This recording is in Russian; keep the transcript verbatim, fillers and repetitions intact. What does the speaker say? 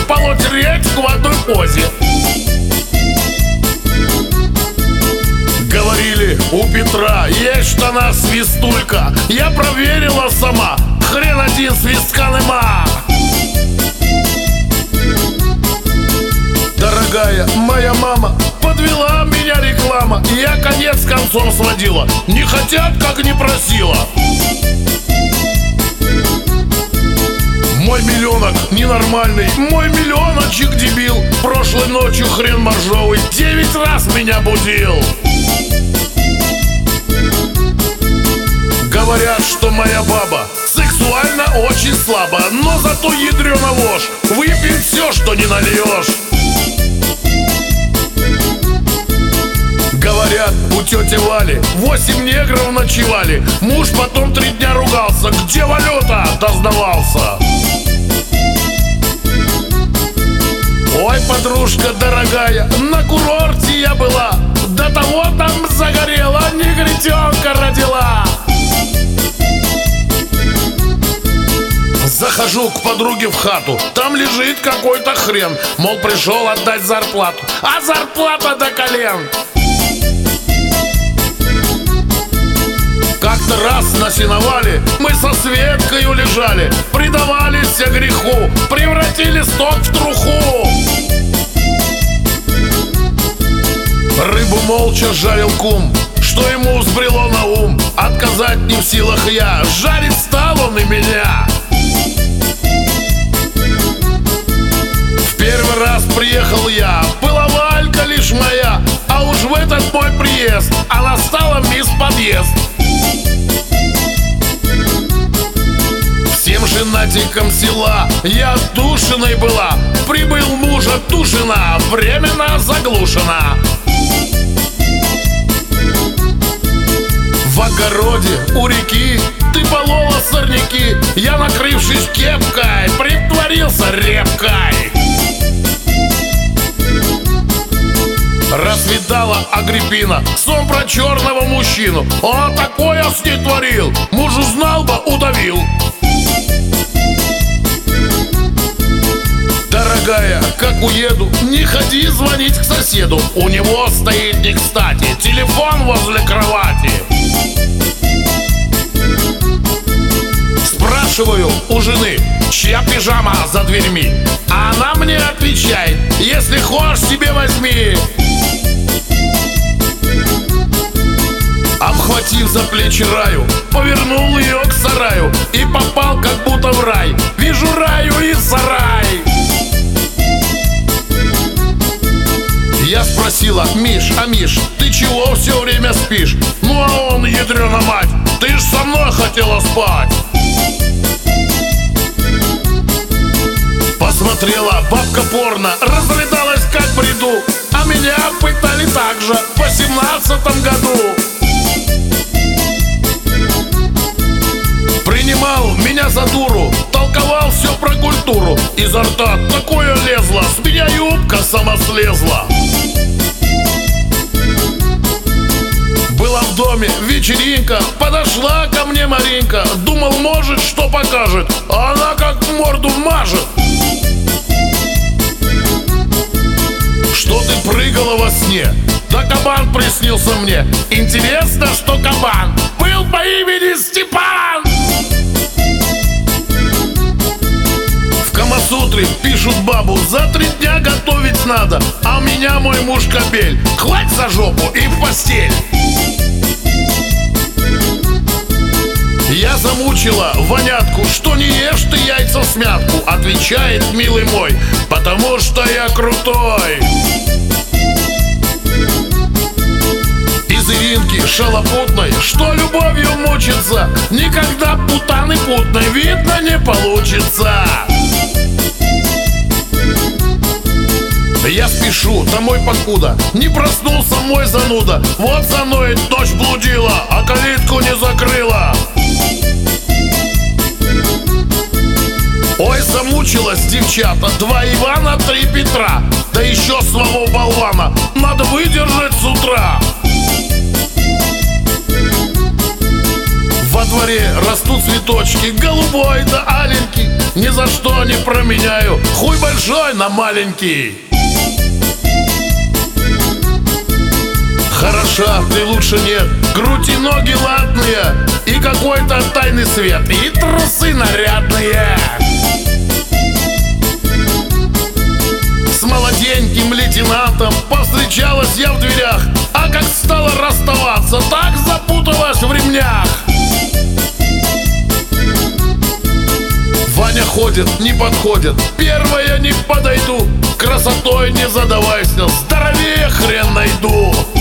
полоть речку в одной позе. Говорили, у Петра есть в штанах свистулька. Я проверила сама, хрен один свистка нема. Дорогая моя мама, подвела меня реклама. Я конец с концом сводила, не хотят, как не просила. Мой миллионок ненормальный, мой миллионочек дебил. Прошлой ночью хрен моржовый девять раз меня будил. Говорят, что моя баба сексуально очень слаба, но зато ядрёна ложь, выпьем все, что не нальешь. Говорят, у тети Вали восемь негров ночевали. Муж потом три дня ругался, где валюта, дознавался. Ой, подружка дорогая, на курорте я была, до того там загорела, негритенка родила. Захожу к подруге в хату, там лежит какой-то хрен. Мол, пришел отдать зарплату, а зарплата до колен. Как-то раз на сеновале мы со Светкою лежали, предавались греху, превратили сток в труху. Рыбу молча жарил кум, что ему взбрело на ум. Отказать не в силах я, жарить стал он и меня. В первый раз приехал я, была Валька лишь моя, а уж в этот мой приезд она стала мисс подъезд. Всем женатикам села я отдушиной была. Прибыл муж от Тушина, временно заглушена. В огороде у реки ты полола сорняки. Я, накрывшись кепкой, притворился репкой. Расвидала Агриппина сон про черного мужчину. Он такое с ней творил, муж узнал бы, удавил. Дорогая, как уеду, не ходи звонить к соседу. У него стоит не кстати телефон возле кровати. Спрашиваю у жены, чья пижама за дверьми, а она мне отвечает: если хочешь, себе возьми. Обхватив за плечи Раю, повернул ее к сараю и попал как будто в рай. Вижу Раю и сарай. Я спросила: Миш, а Миш, ты чего все время спишь? Ну а он, ядрена мать, ты ж со мной хотела спать. Посмотрела бабка порно, разрыдалась как в бреду, а меня пытали так же в восемнадцатом году. Принимал меня за дуру, толковал все про культуру. Изо рта такое лезло, с меня юбка сама слезла. Была в доме вечеринка, подошла ко мне Маринка. Думал, может, что покажет, а она как в морду мажет. Что ты прыгала во сне? Да кабан приснился мне. Интересно, что кабан был по имени Степан. В Камасутре пишут бабу: за три дня готовить надо, а у меня мой муж кобель, хвать за жопу и в постель. Я замучила вонятку, что не ешь ты яйца всмятку. Отвечает: милый мой, потому что я крутой. Из Иринки шалопутной, что любовью мучится, никогда путаны путной, видно, не получится. Я спешу домой покуда не проснулся мой зануда. Вот заноет, ночь блудила, а калитку не закрыла. Ой, замучилась девчата, два Ивана, три Петра, да еще своего болвана надо выдержать с утра. Во дворе растут цветочки, голубой да аленький. ни за что не променяю хуй большой на маленький. Хороша, ты лучше нет, грудь и ноги ладные, и какой-то тайный свет, и трусы нарядные. С молоденьким лейтенантом повстречалась я в дверях, а как стала расставаться, так запуталась в ремнях. Ваня ходит, не подходит, первая не подойду, красотой не задавайся, здоровее хрен найду.